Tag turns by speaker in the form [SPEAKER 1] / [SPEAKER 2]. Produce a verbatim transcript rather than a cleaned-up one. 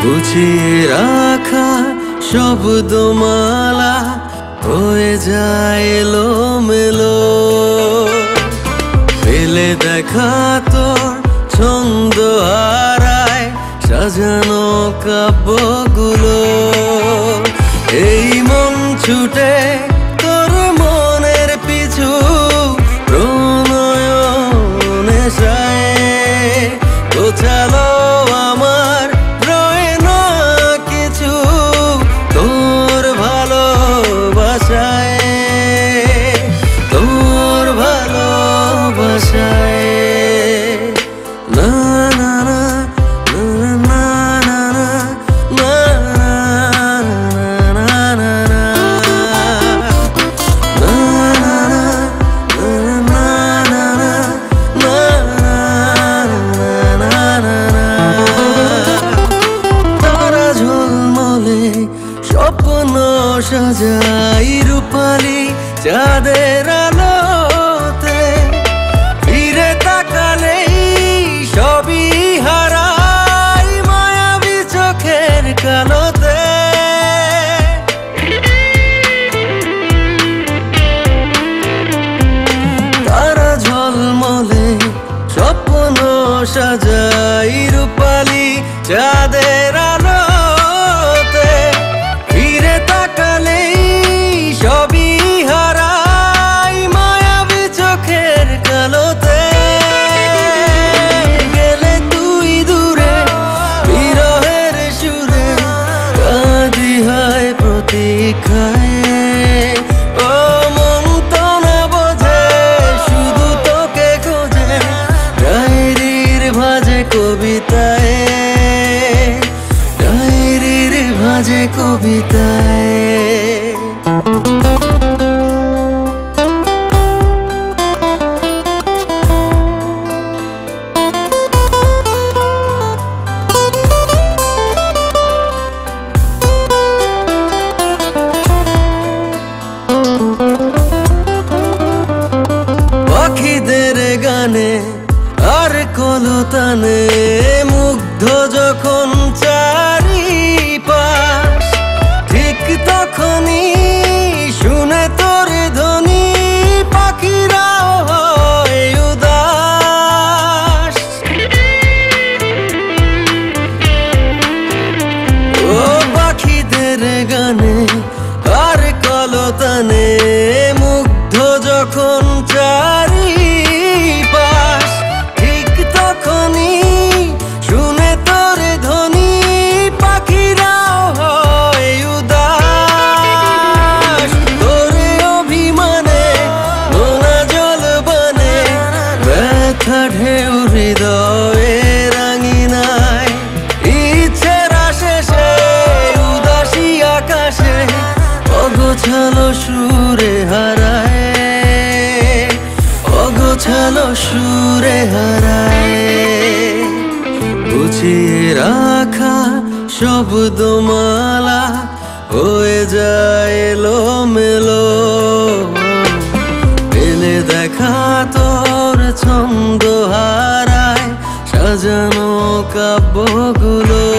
[SPEAKER 1] গুছিয়ে রাখা শব্দমালা হয়ে যায় এলোমেলো। ফেলে দেখা তোর ছন্দ হারায় সাজানো কাব্যগুলো। এই মন ছুটে তোর মনের পিছু প্রণয়ন নেশায়। গোছালো আমার রয়ে না কিছু তোর ভালোবাসায়, তোর ভালোবাসায়। না না না না না না না না না। তারা ঝলমলে স্বপ্ন সাজাই রূপালি চাঁদের আলোতে। ফিরে তাকালেই সবই হারাই মায়াবী চোখের কালোতে। তারা ঝলমলে স্বপ্ন সাজাই রূপালি চাঁদের আলোতে। ফিরে তাকালেই সবই হারাই মায়াবী চোখের কালোতে। গেলে তুই দূরে বিরহের সুরে কাঁদি হয় প্রতীক্ষায়। ও মন তো না বোঝে শুধু তোকে খোঁজে ডায়েরির ভাজে কবিতায়, ডায়েরির ভাজে কবিতায়। পাখিদের গানে আর কলতানে মুগ্ধ যখন চারিপাশ। ঠিক তখনই শুনে তোর ধ্বনি পাখিরাও হয় উদাস। ও পাখিদের গানে আর কলতানে মুগ্ধ যখন চারিপাশ। ঠিক তখনই শুনে তোর ধ্বনি পাখিরাও হয় উদাস। তোরে অভিমানে নোনা জল বানে ব্যথা ঢেউ হৃদয়ে রাঙিনায়। ইচ্ছেরা শেষে উদাসী আকাশে অগোছালো সুরে হারায়, অগোছালো সুরে হারায়। গুছিয়ে রাখা শব্দমালা হয়ে যায় এলোমেলো। ফেলে দেখা তোর ছন্দ হারায় সাজানো কাব্যগুলো।